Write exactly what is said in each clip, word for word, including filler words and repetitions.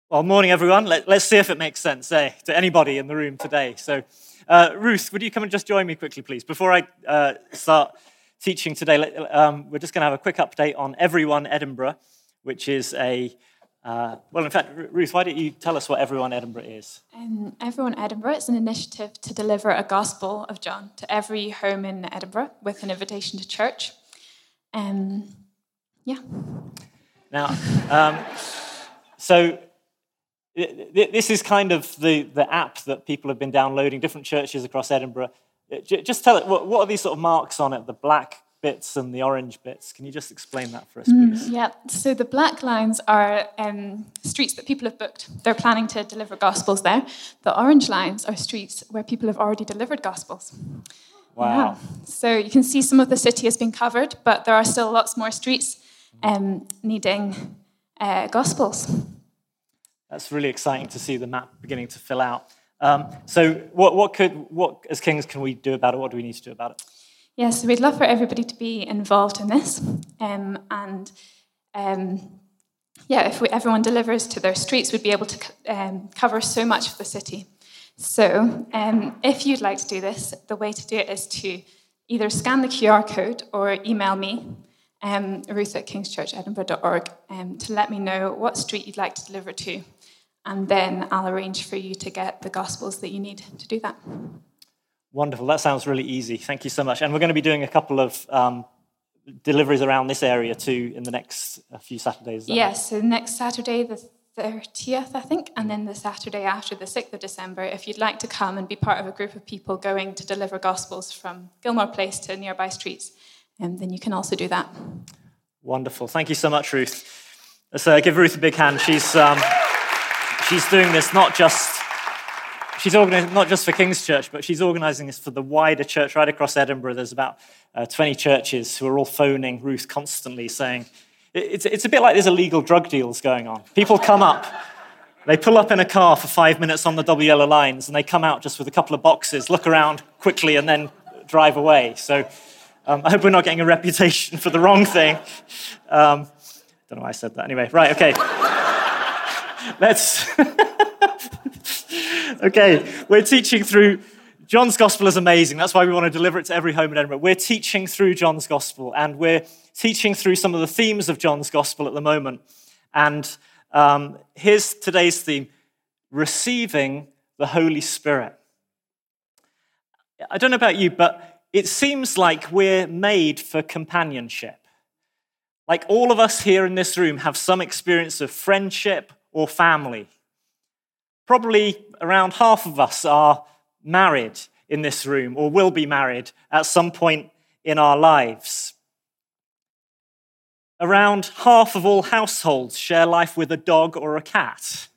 Well, morning, everyone. Let, let's see if it makes sense eh, to anybody in the room today. So, uh, Ruth, would you come and just join me quickly, please? Before I uh, start teaching today, let, um, we're just going to have a quick update on Everyone Edinburgh, which is a, uh, well, in fact, Ruth, why don't you tell us what Everyone Edinburgh is? Um, Everyone Edinburgh is an initiative to deliver a Gospel of John to every home in Edinburgh with an invitation to church. Um, yeah. Now, um, so... This is kind of the, the app that people have been downloading, different churches across Edinburgh. Just tell it, what, what are these sort of marks on it, the black bits and the orange bits? Can you just explain that for us, please? Mm, yeah, so the black lines are um, streets that people have booked. They're planning to deliver Gospels there. The orange lines are streets where people have already delivered Gospels. Wow. Yeah. So you can see some of the city has been covered, but there are still lots more streets um, needing uh, Gospels. That's really exciting to see the map beginning to fill out. Um, so what, what could, what as Kings can we do about it? What do we need to do about it? Yeah, so we'd love for everybody to be involved in this. Um, and um, yeah, if we, everyone delivers to their streets, we'd be able to um, cover so much of the city. So um, if you'd like to do this, the way to do it is to either scan the Q R code or email me, um, Ruth at kings church edinburgh dot org, um, to let me know what street you'd like to deliver to. And then I'll arrange for you to get the Gospels that you need to do that. Wonderful. That sounds really easy. Thank you so much. And we're going to be doing a couple of um, deliveries around this area too in the next uh, few Saturdays. Yes, so next Saturday, the thirtieth, I think, and then the Saturday after, the sixth of December, if you'd like to come and be part of a group of people going to deliver Gospels from Gilmore Place to nearby streets, um, then you can also do that. Wonderful. Thank you so much, Ruth. Let's uh, give Ruth a big hand. She's... Um, She's doing this not just, she's organizing not just for King's Church, but she's organizing this for the wider church right across Edinburgh. There's about uh, twenty churches who are all phoning Ruth constantly saying, it's, it's a bit like there's illegal drug deals going on. People come up, they pull up in a car for five minutes on the double yellow lines, and they come out just with a couple of boxes, look around quickly, and then drive away. So um, I hope we're not getting a reputation for the wrong thing. Um, don't know why I said that. Anyway, right, okay. Let's, okay, we're teaching through, John's Gospel is amazing. That's why we want to deliver it to every home in Edinburgh. We're teaching through John's Gospel, and we're teaching through some of the themes of John's Gospel at the moment. And um, here's today's theme, receiving the Holy Spirit. I don't know about you, but it seems like we're made for companionship. Like all of us here in this room have some experience of friendship or family. Probably around half of us are married in this room or will be married at some point in our lives. Around half of all households share life with a dog or a cat.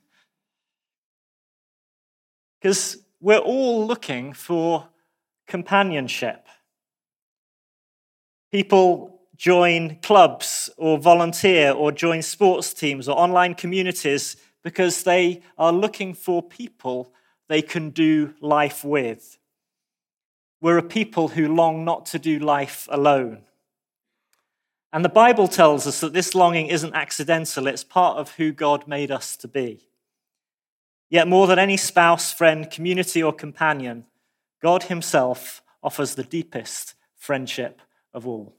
Because we're all looking for companionship. People join clubs or volunteer or join sports teams or online communities because they are looking for people they can do life with. We're a people who long not to do life alone. And the Bible tells us that this longing isn't accidental, it's part of who God made us to be. Yet more than any spouse, friend, community, or companion, God himself offers the deepest friendship of all.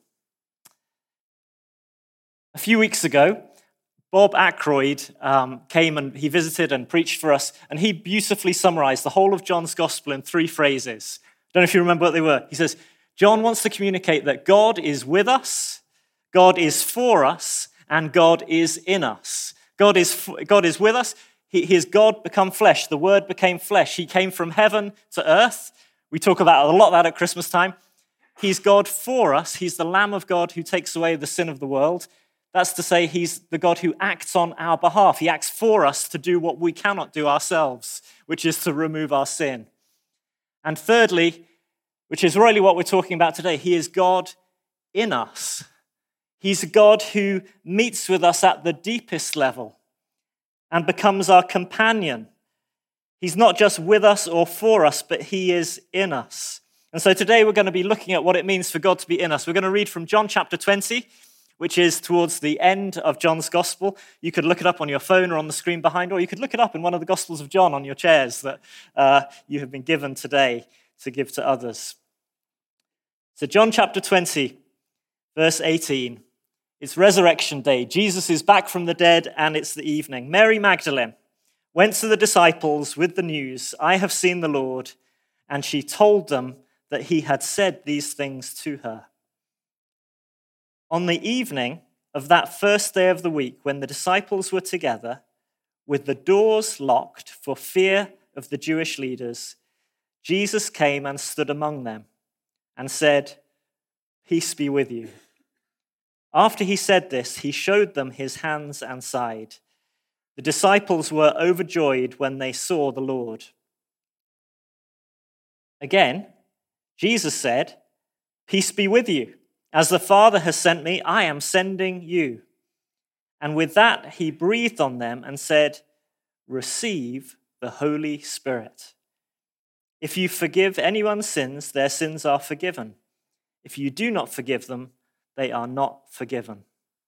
A few weeks ago, Bob Ackroyd um, came and he visited and preached for us, and he beautifully summarized the whole of John's Gospel in three phrases. I don't know if you remember what they were. He says, John wants to communicate that God is with us, God is for us, and God is in us. God is, God is with us. He, he is God become flesh. The Word became flesh. He came from heaven to earth. We talk about a lot of that at Christmas time. He's God for us. He's the Lamb of God who takes away the sin of the world. That's to say, he's the God who acts on our behalf. He acts for us to do what we cannot do ourselves, which is to remove our sin. And thirdly, which is really what we're talking about today, he is God in us. He's a God who meets with us at the deepest level and becomes our companion. He's not just with us or for us, but he is in us. And so today we're going to be looking at what it means for God to be in us. We're going to read from John chapter twenty. which is towards the end of John's Gospel. You could look it up on your phone or on the screen behind, or you could look it up in one of the Gospels of John on your chairs that uh, you have been given today to give to others. So John chapter twenty, verse eighteen. It's Resurrection Day. Jesus is back from the dead, and it's the evening. Mary Magdalene went to the disciples with the news, "I have seen the Lord," and she told them that he had said these things to her. On the evening of that first day of the week, when the disciples were together, with the doors locked for fear of the Jewish leaders, Jesus came and stood among them and said, "Peace be with you." After he said this, he showed them his hands and side. The disciples were overjoyed when they saw the Lord. Again, Jesus said, "Peace be with you. As the Father has sent me, I am sending you." And with that, he breathed on them and said, "Receive the Holy Spirit. If you forgive anyone's sins, their sins are forgiven. If you do not forgive them, they are not forgiven."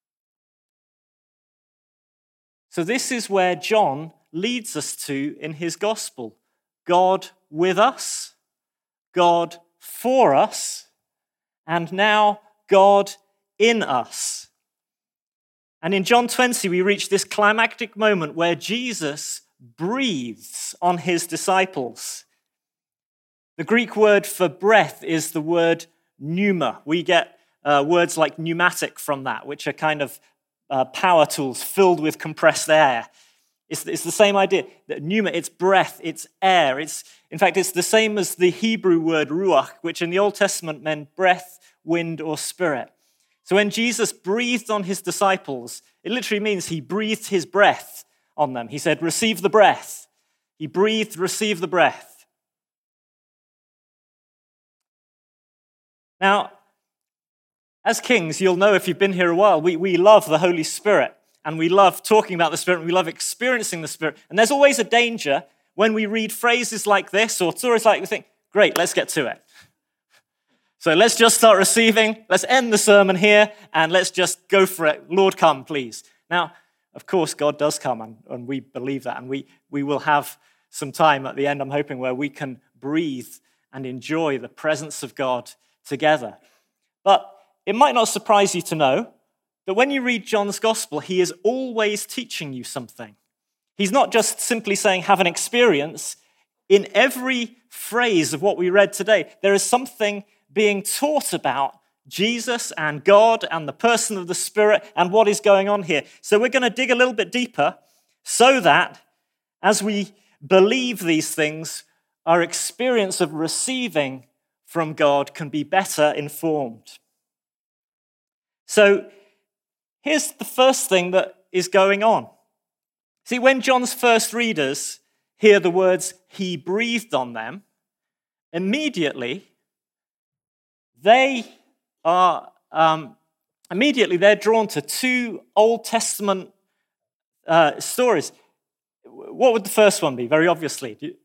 So this is where John leads us to in his gospel. God with us, God for us, and now God in us. And in John twenty, we reach this climactic moment where Jesus breathes on his disciples. The Greek word for breath is the word pneuma. We get uh, words like pneumatic from that, which are kind of uh, power tools filled with compressed air. It's, it's the same idea. That pneuma, it's breath, it's air. It's, in fact, it's the same as the Hebrew word ruach, which in the Old Testament meant breath, wind, or spirit. So when Jesus breathed on his disciples, it literally means he breathed his breath on them. He said, "Receive the breath." He breathed, "Receive the breath." Now, as Kings, you'll know if you've been here a while, we, we love the Holy Spirit, and we love talking about the Spirit, and we love experiencing the Spirit. And there's always a danger when we read phrases like this or stories like this, we think, great, let's get to it. So let's just start receiving, let's end the sermon here, and let's just go for it. Lord, come, please. Now, of course, God does come, and, and we believe that, and we, we will have some time at the end, I'm hoping, where we can breathe and enjoy the presence of God together. But it might not surprise you to know that when you read John's gospel, he is always teaching you something. He's not just simply saying, have an experience. In every phrase of what we read today, there is something being taught about Jesus and God and the person of the Spirit and what is going on here. So we're going to dig a little bit deeper so that as we believe these things, our experience of receiving from God can be better informed. So here's the first thing that is going on. See, when John's first readers hear the words, "he breathed on them," immediately they are um, immediately they're drawn to two Old Testament uh, stories. What would the first one be? Very obviously,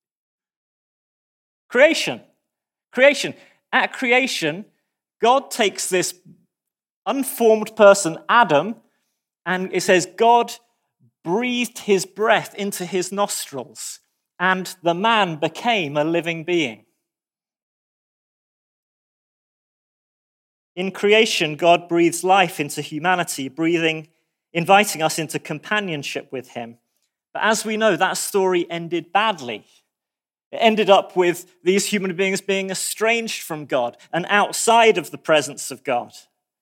creation. Creation. At creation, God takes this unformed person, Adam, and it says God breathed his breath into his nostrils, and the man became a living being. In creation, God breathes life into humanity, breathing, inviting us into companionship with him. But as we know, that story ended badly. It ended up with these human beings being estranged from God and outside of the presence of God.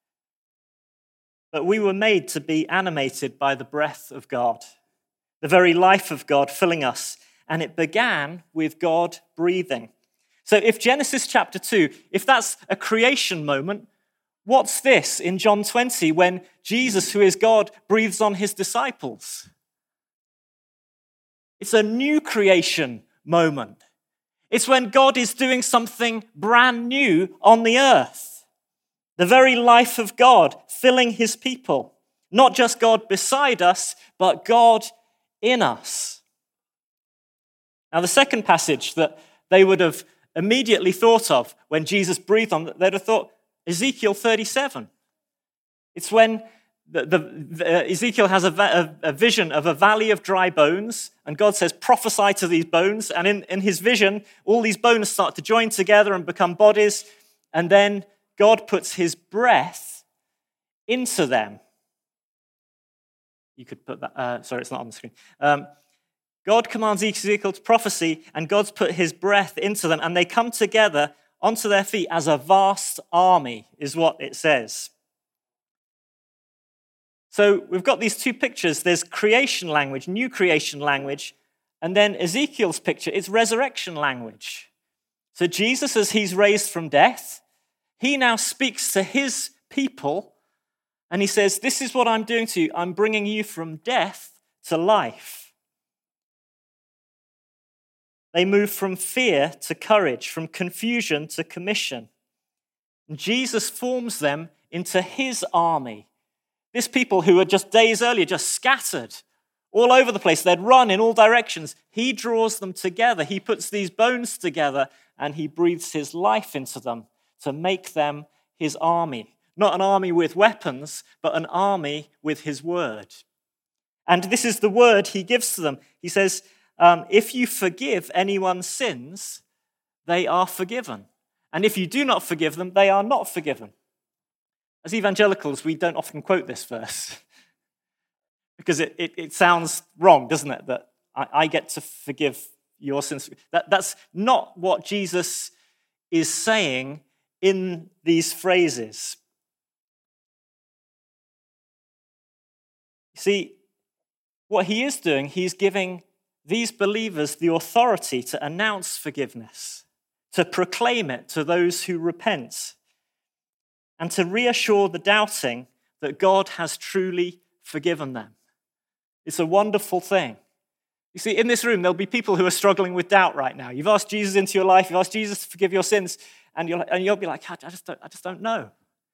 But we were made to be animated by the breath of God, the very life of God filling us. And it began with God breathing. So if Genesis chapter two, if that's a creation moment, what's this in John twenty when Jesus, who is God, breathes on his disciples? It's a new creation moment. It's when God is doing something brand new on the earth. The very life of God filling his people. Not just God beside us, but God in us. Now, the second passage that they would have immediately thought of when Jesus breathed on them, they'd have thought Ezekiel thirty-seven. It's when the, the, the, Ezekiel has a, a, a vision of a valley of dry bones, and God says, prophesy to these bones. And in, in his vision, all these bones start to join together and become bodies. And then God puts his breath into them. You could put that, uh, sorry, it's not on the screen. Um, God commands Ezekiel to prophesy, and God's put his breath into them, and they come together onto their feet as a vast army, is what it says. So we've got these two pictures. There's creation language, new creation language, and then Ezekiel's picture, it's resurrection language. So Jesus, as he's raised from death, he now speaks to his people, and he says, this is what I'm doing to you. I'm bringing you from death to life. They move from fear to courage, from confusion to commission. And Jesus forms them into his army. This people who were just days earlier just scattered all over the place. They'd run in all directions. He draws them together. He puts these bones together and he breathes his life into them to make them his army. Not an army with weapons, but an army with his word. And this is the word he gives to them. He says, um, if you forgive anyone's sins, they are forgiven. And if you do not forgive them, they are not forgiven. As evangelicals, we don't often quote this verse because it, it, it sounds wrong, doesn't it? That I, I get to forgive your sins. That, that's not what Jesus is saying in these phrases. See, what he is doing, he's giving these believers the authority to announce forgiveness, to proclaim it to those who repent, and to reassure the doubting that God has truly forgiven them. It's a wonderful thing. You see, in this room, there'll be people who are struggling with doubt right now. You've asked Jesus into your life, you've asked Jesus to forgive your sins, and you'll, and you'll be like, I just, don't, I just don't know.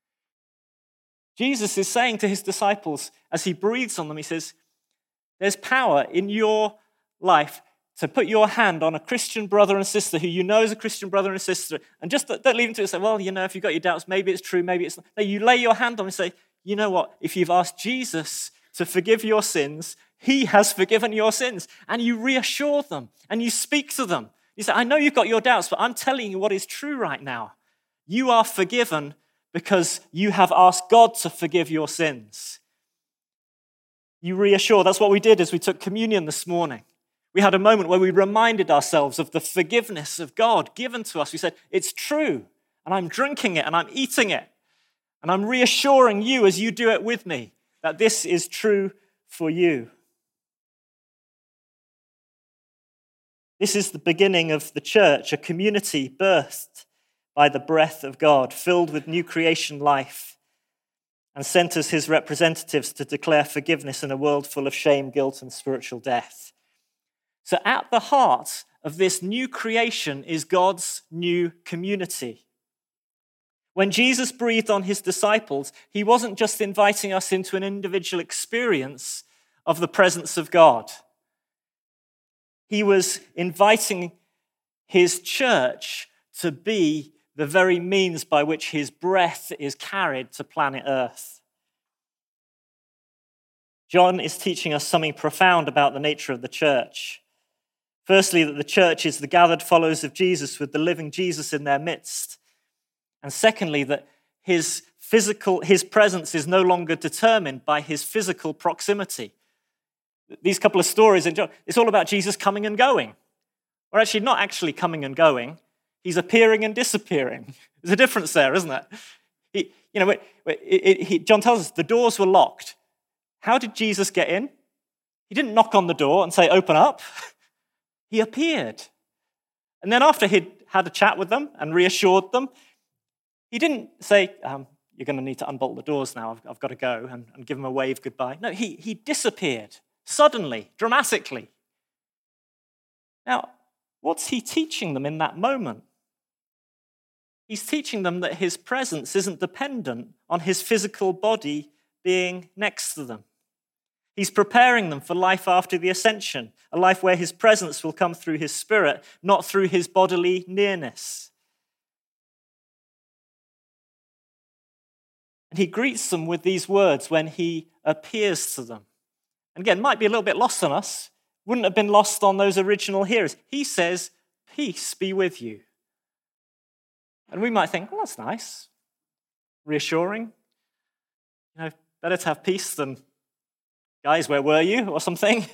Jesus is saying to his disciples, as he breathes on them, he says, there's power in your life to put your hand on a Christian brother and sister who you know is a Christian brother and sister, and just don't leave them to it and say, well, you know, if you've got your doubts, maybe it's true, maybe it's not. No, you lay your hand on them and say, you know what, if you've asked Jesus to forgive your sins, he has forgiven your sins. And you reassure them, and you speak to them. You say, I know you've got your doubts, but I'm telling you what is true right now. You are forgiven because you have asked God to forgive your sins. You reassure. That's what we did as we took communion this morning. We had a moment where we reminded ourselves of the forgiveness of God given to us. We said, it's true, and I'm drinking it, and I'm eating it, and I'm reassuring you as you do it with me that this is true for you. This is the beginning of the church, a community birthed by the breath of God, filled with new creation life, and sent as his representatives to declare forgiveness in a world full of shame, guilt, and spiritual death. So at the heart of this new creation is God's new community. When Jesus breathed on his disciples, he wasn't just inviting us into an individual experience of the presence of God. He was inviting his church to be the very means by which his breath is carried to planet Earth. John is teaching us something profound about the nature of the church. Firstly, that the church is the gathered followers of Jesus with the living Jesus in their midst. And secondly, that his physical, his presence is no longer determined by his physical proximity. These couple of stories in John, it's all about Jesus coming and going. Or actually not actually coming and going, he's appearing and disappearing. There's a difference there, isn't there? He, you know, it, it, he, John tells us the doors were locked. How did Jesus get in? He didn't knock on the door and say, open up. He appeared. And then after he'd had a chat with them and reassured them, he didn't say, um, you're going to need to unbolt the doors now, I've, I've got to go, and, and give them a wave goodbye. No, he, he disappeared suddenly, dramatically. Now, what's he teaching them in that moment? He's teaching them that his presence isn't dependent on his physical body being next to them. He's preparing them for life after the ascension, a life where his presence will come through his spirit, not through his bodily nearness. And he greets them with these words when he appears to them. And again, might be a little bit lost on us. Wouldn't have been lost on those original hearers. He says, peace be with you. And we might think, well, that's nice. Reassuring. You know, better to have peace than, guys, where were you? Or something.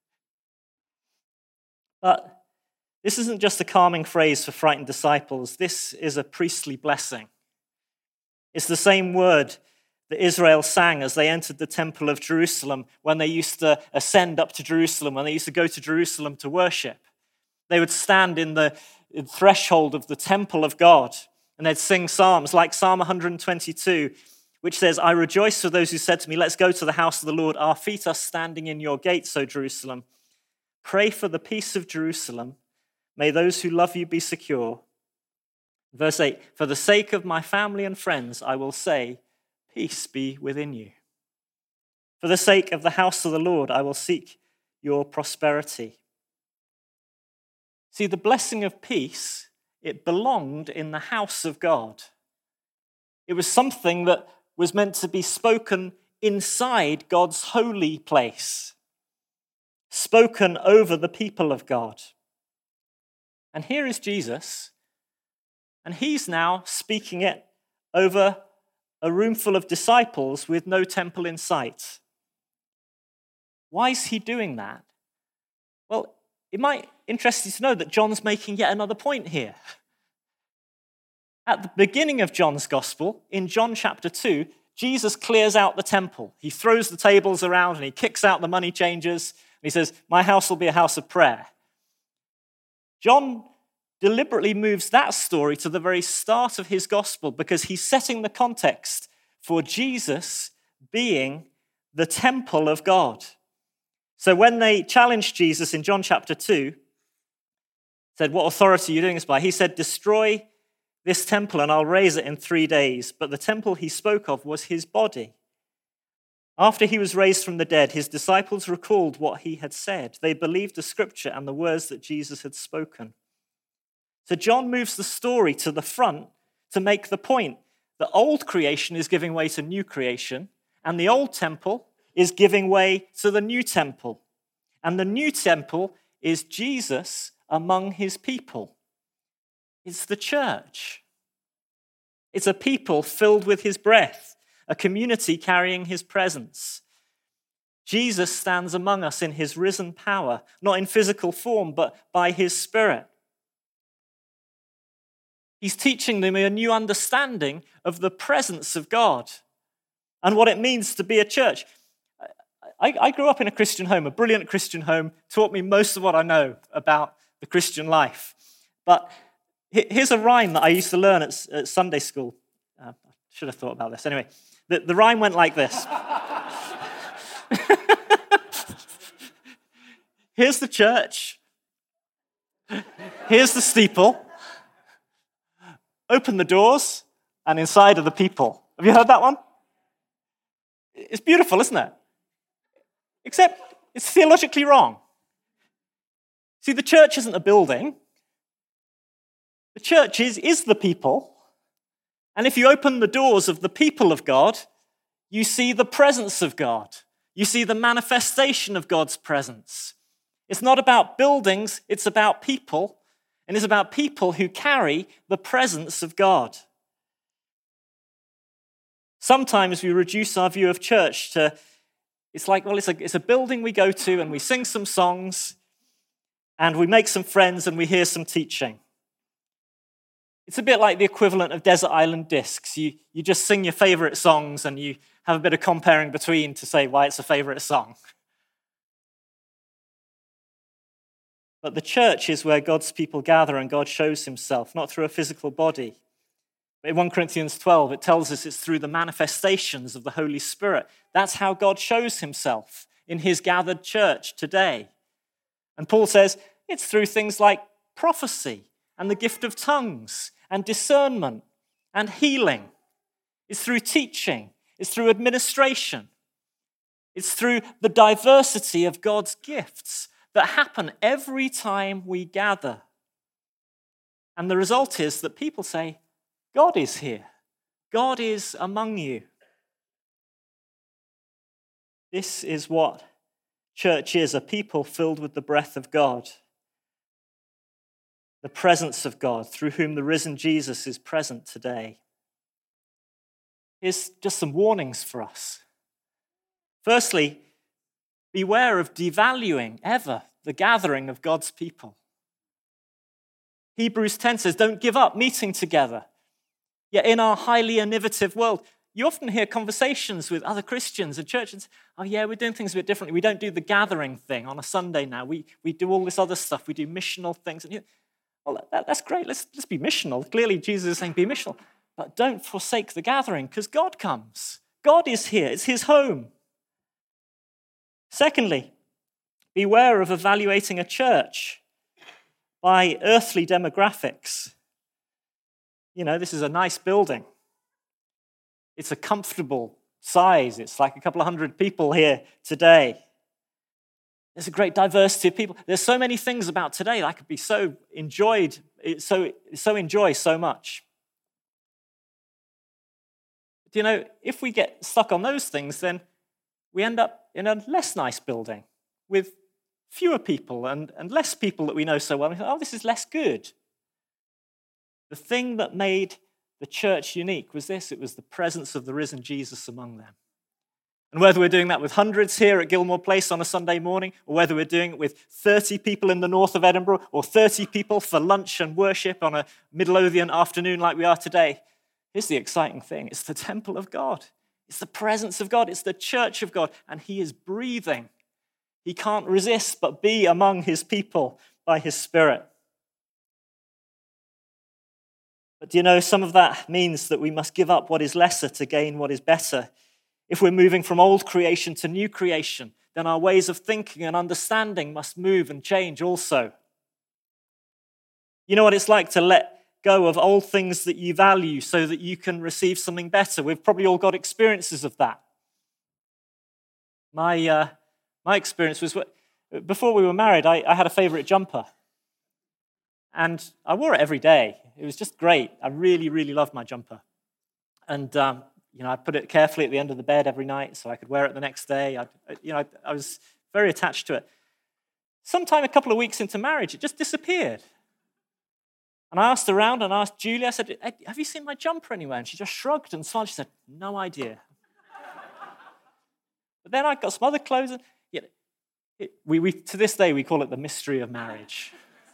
But this isn't just a calming phrase for frightened disciples. This is a priestly blessing. It's the same word that Israel sang as they entered the temple of Jerusalem when they used to ascend up to Jerusalem, when they used to go to Jerusalem to worship. They would stand in the threshold of the temple of God and they'd sing psalms like Psalm one twenty-two, which says, I rejoice for those who said to me, let's go to the house of the Lord. Our feet are standing in your gates, O Jerusalem. Pray for the peace of Jerusalem. May those who love you be secure. Verse eight, for the sake of my family and friends, I will say, peace be within you. For the sake of the house of the Lord, I will seek your prosperity. See, the blessing of peace, it belonged in the house of God. It was something that was meant to be spoken inside God's holy place, spoken over the people of God. And here is Jesus, and he's now speaking it over a room full of disciples with no temple in sight. Why is he doing that? Well, it might interest you to know that John's making yet another point here. At the beginning of John's gospel, in John chapter two, Jesus clears out the temple. He throws the tables around and he kicks out the money changers. And he says, my house will be a house of prayer. John deliberately moves that story to the very start of his gospel because he's setting the context for Jesus being the temple of God. So when they challenged Jesus in John chapter two, said, what authority are you doing this by? He said, destroy this temple and I'll raise it in three days. But the temple he spoke of was his body. After he was raised from the dead, his disciples recalled what he had said. They believed the scripture and the words that Jesus had spoken. So John moves the story to the front to make the point that old creation is giving way to new creation, and the old temple is giving way to the new temple. And the new temple is Jesus among his people. It's the church. It's a people filled with his breath, a community carrying his presence. Jesus stands among us in his risen power, not in physical form, but by his Spirit. He's teaching them a new understanding of the presence of God and what it means to be a church. I, I grew up in a Christian home, a brilliant Christian home, taught me most of what I know about the Christian life. But here's a rhyme that I used to learn at, at Sunday school. Uh, I should have thought about this. Anyway, the, the rhyme went like this. Here's the church. Here's the steeple. Open the doors, and inside are the people. Have you heard that one? It's beautiful, isn't it? Except it's theologically wrong. See, the church isn't a building. The church is, is the people. And if you open the doors of the people of God, you see the presence of God. You see the manifestation of God's presence. It's not about buildings, it's about people. And it's about people who carry the presence of God. Sometimes we reduce our view of church to, it's like, well, it's a, it's a building we go to and we sing some songs and we make some friends and we hear some teaching. It's a bit like the equivalent of desert island discs. You, you just sing your favorite songs and you have a bit of comparing between to say why it's a favorite song. But the church is where God's people gather and God shows himself, not through a physical body. But in First Corinthians twelve, it tells us it's through the manifestations of the Holy Spirit. That's how God shows himself in his gathered church today. And Paul says it's through things like prophecy and the gift of tongues and discernment and healing. It's through teaching. It's through administration. It's through the diversity of God's gifts that happen every time we gather. And the result is that people say, God is here. God is among you. This is what church is, a people filled with the breath of God, the presence of God, through whom the risen Jesus is present today. Here's just some warnings for us. Firstly, beware of devaluing ever the gathering of God's people. Hebrews ten says, don't give up meeting together. Yet in our highly innovative world, you often hear conversations with other Christians and churches. Oh yeah, we're doing things a bit differently. We don't do the gathering thing on a Sunday now. We, we do all this other stuff. We do missional things. And you, well, that, that's great. Let's, let's be missional. Clearly, Jesus is saying be missional. But don't forsake the gathering, because God comes. God is here. It's his home. Secondly, beware of evaluating a church by earthly demographics. You know, this is a nice building. It's a comfortable size. It's like a couple of hundred people here today. There's a great diversity of people. There's so many things about today that I could be so enjoyed, so, so enjoy so much. Do you know, if we get stuck on those things, then we end up in a less nice building with fewer people and, and less people that we know so well. And we think, oh, this is less good. The thing that made the church unique was this. It was the presence of the risen Jesus among them. And whether we're doing that with hundreds here at Gilmore Place on a Sunday morning, or whether we're doing it with thirty people in the north of Edinburgh, or thirty people for lunch and worship on a Midlothian afternoon like we are today, here's the exciting thing. It's the temple of God. It's the presence of God. It's the church of God. And he is breathing. He can't resist but be among his people by his Spirit. But do you know, some of that means that we must give up what is lesser to gain what is better. If we're moving from old creation to new creation, then our ways of thinking and understanding must move and change also. You know what it's like to let go of old things that you value so that you can receive something better. We've probably all got experiences of that. My, uh, my experience was, before we were married, I, I had a favorite jumper. And I wore it every day. It was just great. I really, really loved my jumper. And, um, you know, I put it carefully at the end of the bed every night so I could wear it the next day. I, you know, I, I was very attached to it. Sometime a couple of weeks into marriage, it just disappeared. And I asked around and I asked Julie, I said, have you seen my jumper anywhere? And she just shrugged and smiled. She said, no idea. But then I got some other clothes. And, you know, it, we, we, to this day, we call it the mystery of marriage.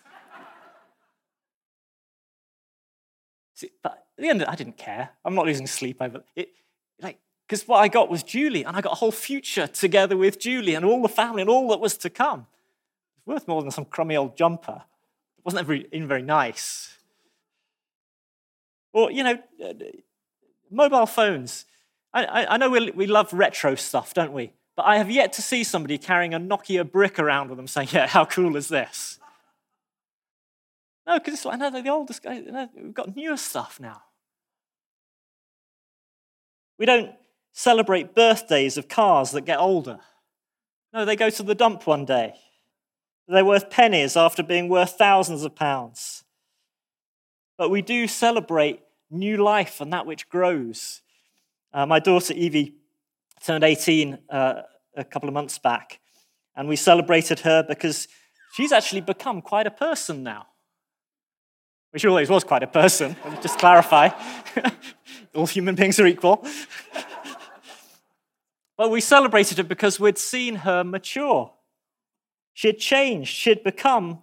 See, but at the end of it, I didn't care. I'm not losing sleep over it. Like, because what I got was Julie, and I got a whole future together with Julie and all the family and all that was to come. It's worth more than some crummy old jumper. It wasn't very, even very nice. Or, you know, mobile phones. I, I, I know we, we love retro stuff, don't we? But I have yet to see somebody carrying a Nokia brick around with them saying, yeah, how cool is this? No, because it's like, no, they're the oldest guys. No, we've got newer stuff now. We don't celebrate birthdays of cars that get older. No, they go to the dump one day. They're worth pennies after being worth thousands of pounds. But we do celebrate new life and that which grows. Uh, my daughter Evie turned eighteen uh, a couple of months back, and we celebrated her because she's actually become quite a person now. Well, she always was quite a person, let me just clarify. All human beings are equal. But we celebrated her because we'd seen her mature. She had changed. She had become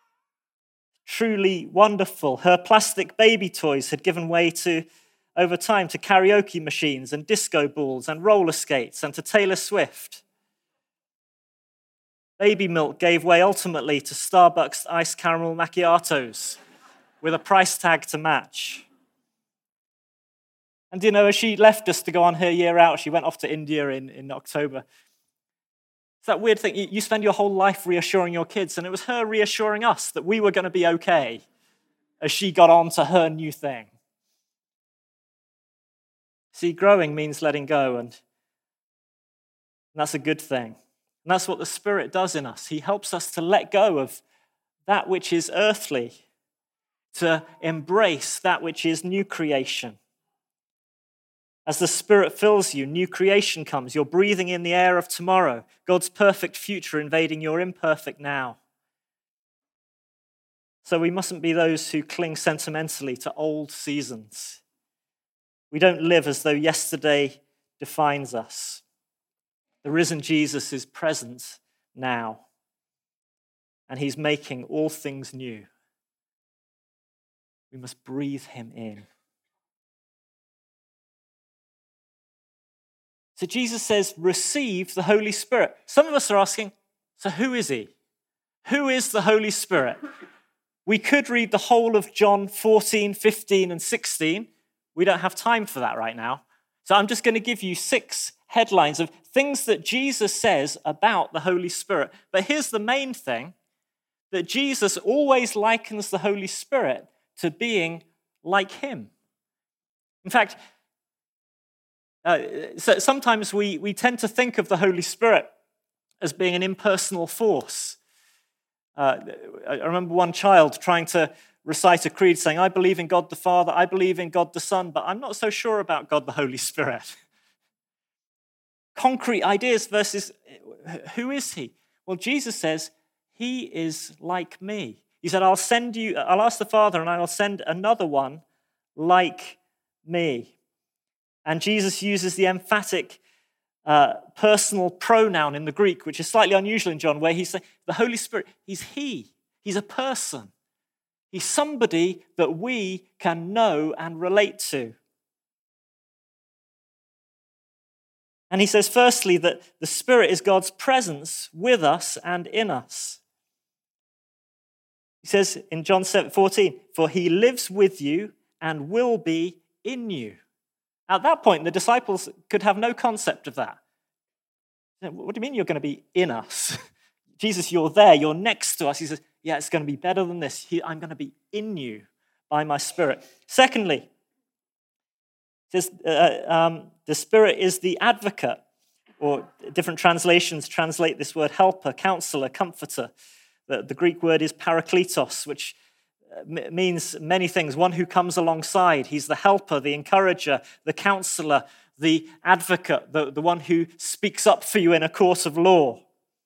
truly wonderful. Her plastic baby toys had given way to, over time, to karaoke machines and disco balls and roller skates and to Taylor Swift. Baby milk gave way ultimately to Starbucks iced caramel macchiatos with a price tag to match. And you know, as she left us to go on her year out, she went off to India in, in October. It's that weird thing, you spend your whole life reassuring your kids, and it was her reassuring us that we were going to be okay as she got on to her new thing. See, growing means letting go, and that's a good thing. And that's what the Spirit does in us. He helps us to let go of that which is earthly, to embrace that which is new creation. As the Spirit fills you, new creation comes. You're breathing in the air of tomorrow, God's perfect future invading your imperfect now. So we mustn't be those who cling sentimentally to old seasons. We don't live as though yesterday defines us. The risen Jesus is present now, and he's making all things new. We must breathe him in. So Jesus says, receive the Holy Spirit. Some of us are asking, so who is he? Who is the Holy Spirit? We could read the whole of John fourteen, fifteen, and sixteen. We don't have time for that right now. So I'm just going to give you six headlines of things that Jesus says about the Holy Spirit. But here's the main thing, that Jesus always likens the Holy Spirit to being like him. In fact, uh, so sometimes we, we tend to think of the Holy Spirit as being an impersonal force. Uh, I remember one child trying to recite a creed saying, I believe in God the Father, I believe in God the Son, but I'm not so sure about God the Holy Spirit. Concrete ideas versus who is he? Well, Jesus says, he is like me. He said, I'll send you, I'll ask the Father and I'll send another one like me. And Jesus uses the emphatic uh, personal pronoun in the Greek, which is slightly unusual in John, where he's saying, the Holy Spirit, he's he. He's a person. He's somebody that we can know and relate to. And he says, firstly, that the Spirit is God's presence with us and in us. He says in John fourteen, for he lives with you and will be in you. At that point, the disciples could have no concept of that. What do you mean you're going to be in us? Jesus, you're there, you're next to us. He says, yeah, it's going to be better than this. I'm going to be in you by my Spirit. Secondly, he says, uh, um, the Spirit is the advocate, or different translations translate this word helper, counselor, comforter. The, the Greek word is parakletos, which means many things. One who comes alongside. He's the helper, the encourager, the counselor, the advocate, the, the one who speaks up for you in a court of law.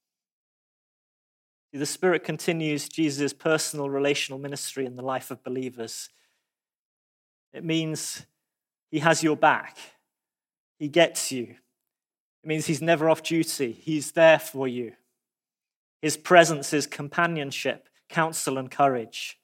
The Spirit continues Jesus' personal relational ministry in the life of believers. It means he has your back. He gets you. It means he's never off duty. He's there for you. His presence is companionship, counsel, and courage.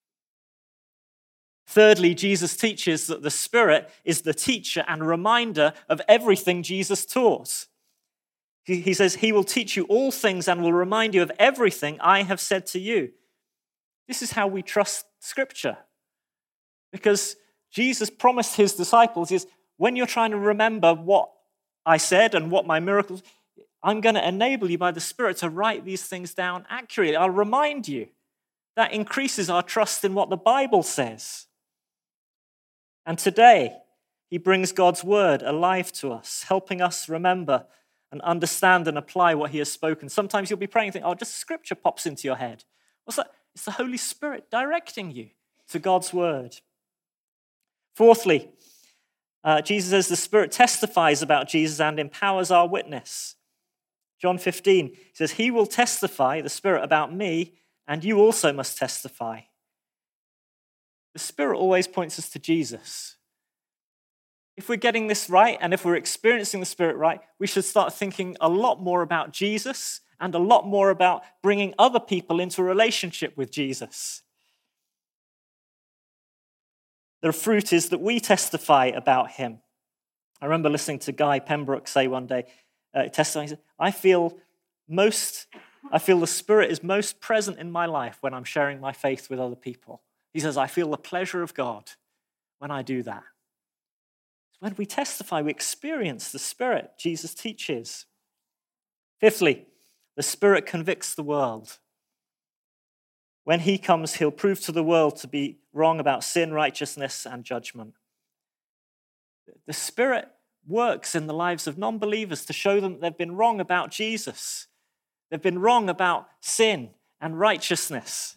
Thirdly, Jesus teaches that the Spirit is the teacher and reminder of everything Jesus taught. He says, he will teach you all things and will remind you of everything I have said to you. This is how we trust Scripture. Because Jesus promised his disciples is, when you're trying to remember what I said and what my miracles, I'm going to enable you by the Spirit to write these things down accurately. I'll remind you. That increases our trust in what the Bible says. And today, he brings God's word alive to us, helping us remember and understand and apply what he has spoken. Sometimes you'll be praying and think, oh, just scripture pops into your head. What's that? It's the Holy Spirit directing you to God's word. Fourthly, uh, Jesus says the Spirit testifies about Jesus and empowers our witness. John fifteen, he says, he will testify, the Spirit, about me, and you also must testify. The Spirit always points us to Jesus. If we're getting this right, and if we're experiencing the Spirit right, we should start thinking a lot more about Jesus and a lot more about bringing other people into a relationship with Jesus. The fruit is that we testify about him. I remember listening to Guy Pembroke say one day, uh, testifying, he said, I feel most, I feel the Spirit is most present in my life when I'm sharing my faith with other people. He says, I feel the pleasure of God when I do that. When we testify, we experience the Spirit Jesus teaches. Fifthly, the Spirit convicts the world. When he comes, he'll prove to the world to be wrong about sin, righteousness, and judgment. The Spirit works in the lives of non-believers to show them that they've been wrong about Jesus. They've been wrong about sin and righteousness.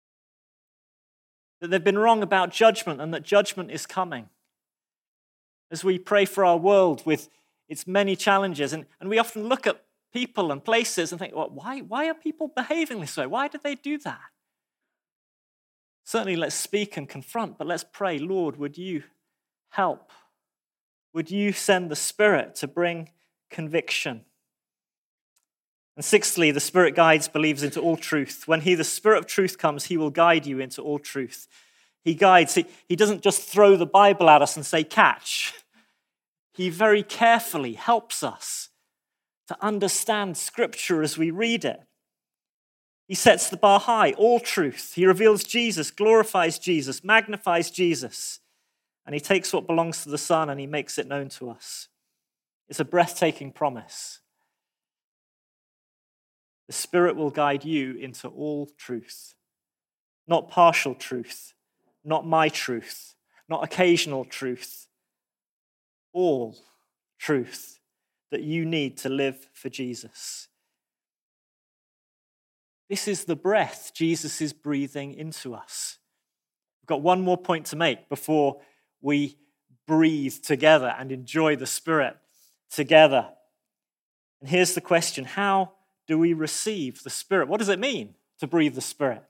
That they've been wrong about judgment and that judgment is coming. as we pray for our world with its many challenges. And, and we often look at people and places and think, well, why, why are people behaving this way? Why did they do that? Certainly let's speak and confront, but let's pray, Lord, would you help? Would you send the Spirit to bring conviction? And sixthly, the Spirit guides believers into all truth. When he, the Spirit of truth, comes, he will guide you into all truth. He guides. He, he doesn't just throw the Bible at us and say, catch. He very carefully helps us to understand Scripture as we read it. He sets the bar high, all truth. He reveals Jesus, glorifies Jesus, magnifies Jesus. And he takes what belongs to the Son and he makes it known to us. It's a breathtaking promise. The Spirit will guide you into all truth. Not partial truth, not my truth, not occasional truth. All truth that you need to live for Jesus. This is the breath Jesus is breathing into us. We've got one more point to make before we breathe together and enjoy the Spirit together. And here's the question: how do we receive the Spirit? What does it mean to breathe the Spirit?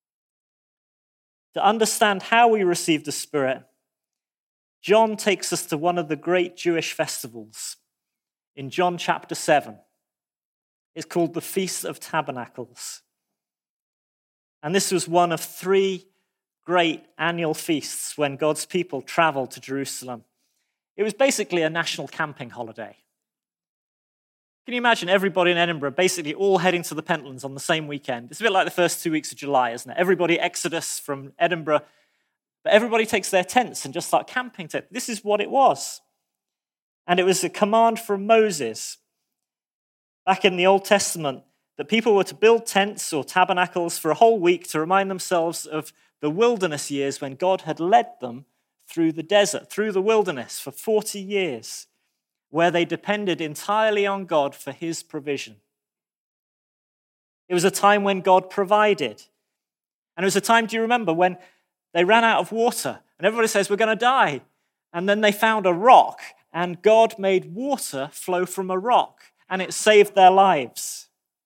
To understand how we receive the Spirit, John takes us to one of the great Jewish festivals in John chapter seven. It's called the Feast of Tabernacles. And this was one of three great annual feasts when God's people traveled to Jerusalem. It was basically a national camping holiday. Can you imagine everybody in Edinburgh basically all heading to the Pentlands on the same weekend? It's a bit like the first two weeks of July, isn't it? Everybody exodus from Edinburgh, but everybody takes their tents and just start camping. This is what it was. And it was a command from Moses back in the Old Testament that people were to build tents or tabernacles for a whole week to remind themselves of the wilderness years when God had led them through the desert, through the wilderness for forty years, where they depended entirely on God for his provision. It was a time when God provided. And it was a time, do you remember, when they ran out of water and everybody says, we're going to die. And then they found a rock and God made water flow from a rock and it saved their lives.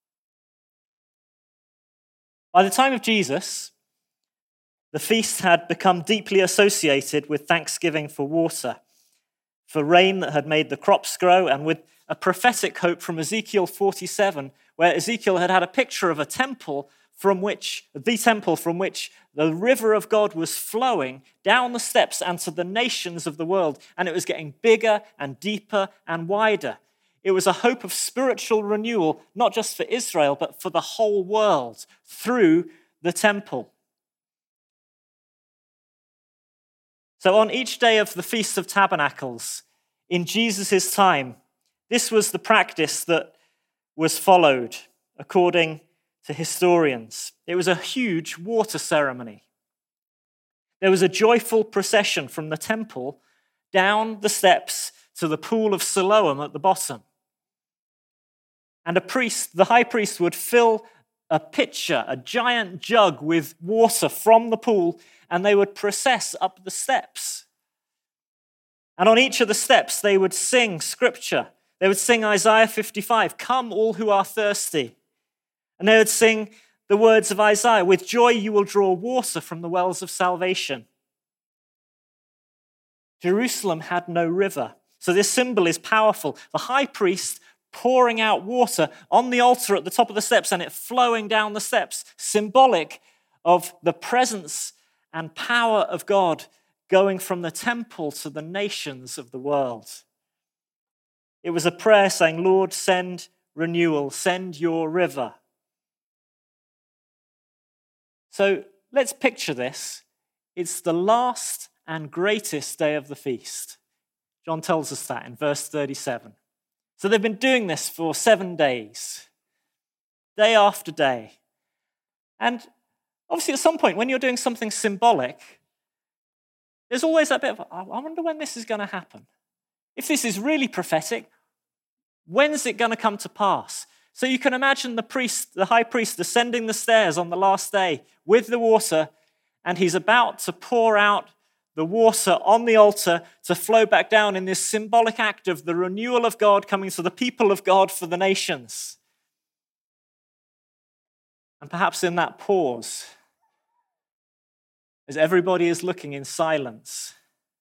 By the time of Jesus, the feast had become deeply associated with thanksgiving for water, for rain that had made the crops grow, and with a prophetic hope from Ezekiel forty-seven, where Ezekiel had had a picture of a temple from which, the temple from which the river of God was flowing down the steps and to the nations of the world, and it was getting bigger and deeper and wider. It was a hope of spiritual renewal, not just for Israel, but for the whole world through the temple. So on each day of the Feast of Tabernacles, in Jesus' time, this was the practice that was followed, according to historians. It was a huge water ceremony. There was a joyful procession from the temple down the steps to the pool of Siloam at the bottom. And a priest, the high priest, would fill a pitcher, a giant jug with water from the pool, and they would process up the steps. And on each of the steps, they would sing scripture. They would sing Isaiah fifty-five, "Come all who are thirsty." And they would sing the words of Isaiah, "With joy you will draw water from the wells of salvation." Jerusalem had no river, so this symbol is powerful. The high priest pouring out water on the altar at the top of the steps and it flowing down the steps, symbolic of the presence and power of God going from the temple to the nations of the world. It was a prayer saying, "Lord, send renewal, send your river." So let's picture this. It's the last and greatest day of the feast. John tells us that in verse thirty-seven. So they've been doing this for seven days, day after day. And obviously at some point when you're doing something symbolic, there's always that bit of, I wonder when this is going to happen. If this is really prophetic, when is it going to come to pass? So you can imagine the priest, the high priest, ascending the stairs on the last day with the water, and he's about to pour out the water on the altar to flow back down in this symbolic act of the renewal of God coming to the people of God for the nations. And perhaps in that pause, as everybody is looking in silence,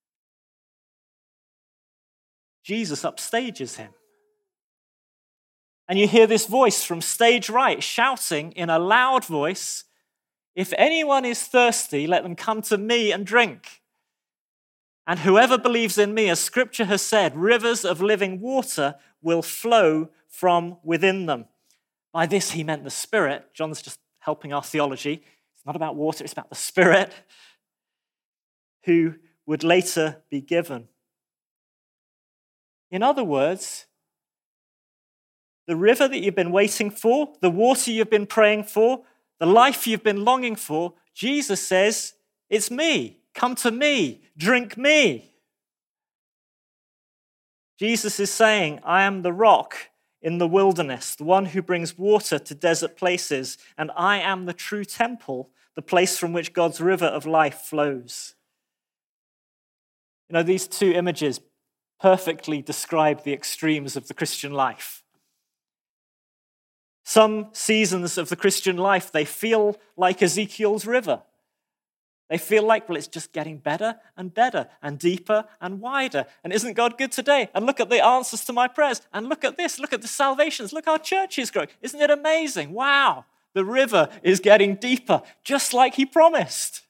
Jesus upstages him. And you hear this voice from stage right shouting in a loud voice, "If anyone is thirsty, let them come to me and drink. And whoever believes in me, as Scripture has said, rivers of living water will flow from within them." By this he meant the Spirit. John's just helping our theology. It's not about water, it's about the Spirit who would later be given. In other words, the river that you've been waiting for, the water you've been praying for, the life you've been longing for, Jesus says, it's me. Come to me. Drink me. Jesus is saying, I am the rock in the wilderness, the one who brings water to desert places, and I am the true temple, the place from which God's river of life flows. You know, these two images perfectly describe the extremes of the Christian life. Some seasons of the Christian life, they feel like Ezekiel's river. They feel like, well, it's just getting better and better and deeper and wider. And isn't God good today? And look at the answers to my prayers. And look at this. Look at the salvations. Look how church is growing. Isn't it amazing? Wow. The river is getting deeper, just like he promised.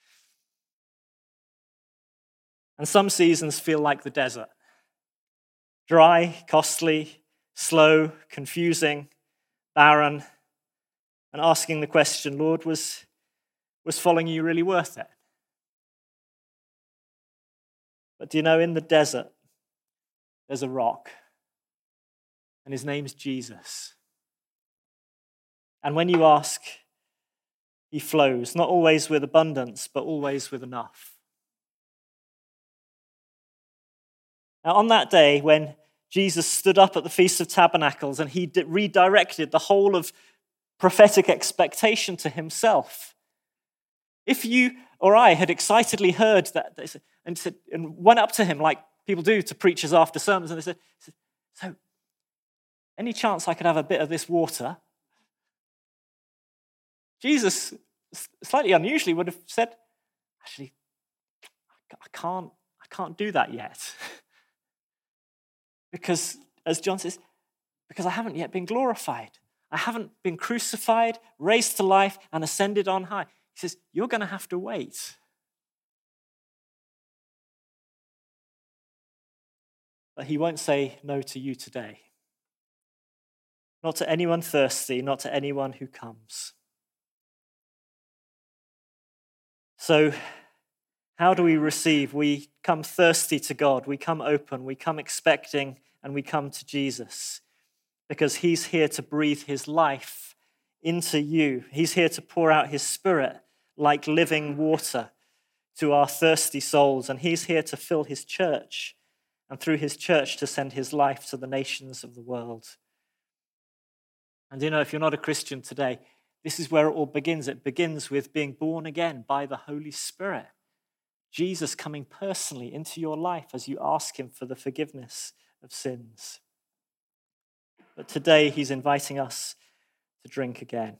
And some seasons feel like the desert. Dry, costly, slow, confusing, barren, and asking the question, Lord, was, was following you really worth it? But do you know, in the desert, there's a rock, and his name's Jesus. And when you ask, he flows, not always with abundance, but always with enough. Now, on that day, when Jesus stood up at the Feast of Tabernacles and he redirected the whole of prophetic expectation to himself, if you or I had excitedly heard that and, said, and went up to him like people do to preachers after sermons, and they said, so, any chance I could have a bit of this water? Jesus, slightly unusually, would have said, actually, I can't, I can't do that yet. Because, as John says, because I haven't yet been glorified. I haven't been crucified, raised to life, and ascended on high. He says, you're going to have to wait. But he won't say no to you today. Not to anyone thirsty, not to anyone who comes. So, how do we receive? We come thirsty to God. We come open. We come expecting, and we come to Jesus because he's here to breathe his life into you. He's here to pour out his Spirit like living water to our thirsty souls, and he's here to fill his church, and through his church to send his life to the nations of the world. And you know, if you're not a Christian today, this is where it all begins. It begins with being born again by the Holy Spirit. Jesus coming personally into your life as you ask him for the forgiveness of sins. But today he's inviting us to drink again.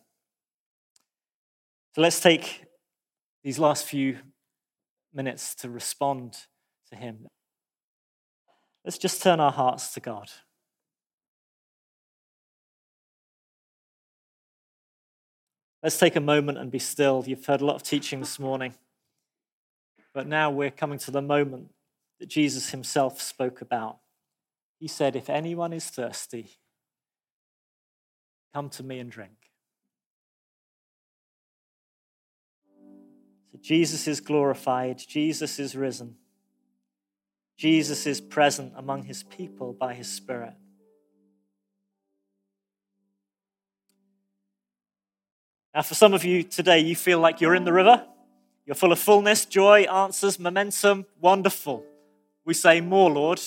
So let's take these last few minutes to respond to him. Let's just turn our hearts to God. Let's take a moment and be still. You've heard a lot of teaching this morning. But now we're coming to the moment that Jesus himself spoke about. He said, if anyone is thirsty, come to me and drink. So Jesus is glorified. Jesus is risen. Jesus is present among his people by his Spirit. Now, for some of you today, you feel like you're in the river. You're full of fullness, joy, answers, momentum. Wonderful. We say, more, Lord.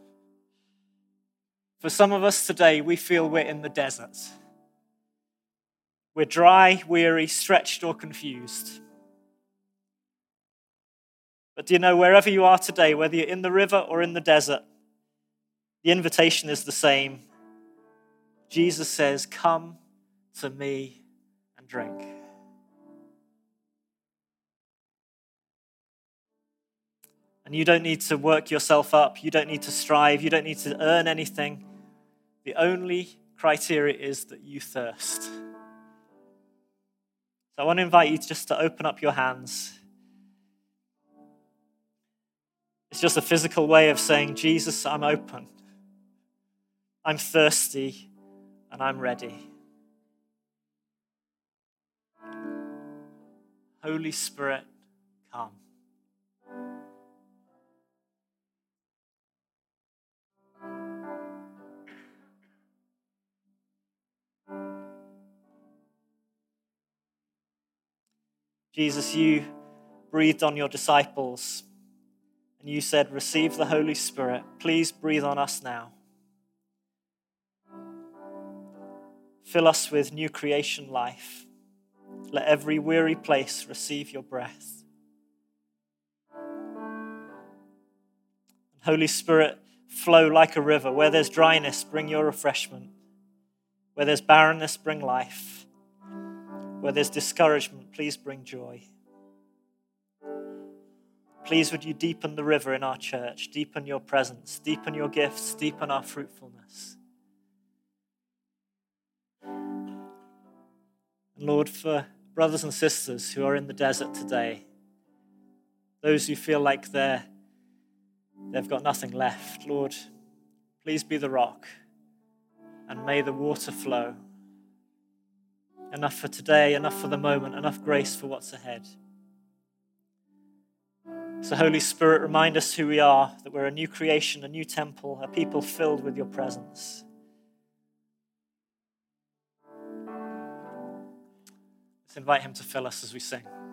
For some of us today, we feel we're in the desert. We're dry, weary, stretched, or confused. But do you know, wherever you are today, whether you're in the river or in the desert, the invitation is the same. Jesus says, come to me and drink. And you don't need to work yourself up. You don't need to strive. You don't need to earn anything. The only criteria is that you thirst. So I want to invite you just to open up your hands. It's just a physical way of saying, Jesus, I'm open. I'm thirsty and I'm ready. Holy Spirit, come. Jesus, you breathed on your disciples and you said, receive the Holy Spirit. Please breathe on us now. Fill us with new creation life. Let every weary place receive your breath. Holy Spirit, flow like a river. Where there's dryness, bring your refreshment. Where there's barrenness, bring life. Where there's discouragement, please bring joy. Please would you deepen the river in our church, deepen your presence, deepen your gifts, deepen our fruitfulness. And Lord, for brothers and sisters who are in the desert today, those who feel like they're, they've got nothing left, Lord, please be the rock and may the water flow. Enough for today, enough for the moment, enough grace for what's ahead. So Holy Spirit, remind us who we are, that we're a new creation, a new temple, a people filled with your presence. Let's invite him to fill us as we sing.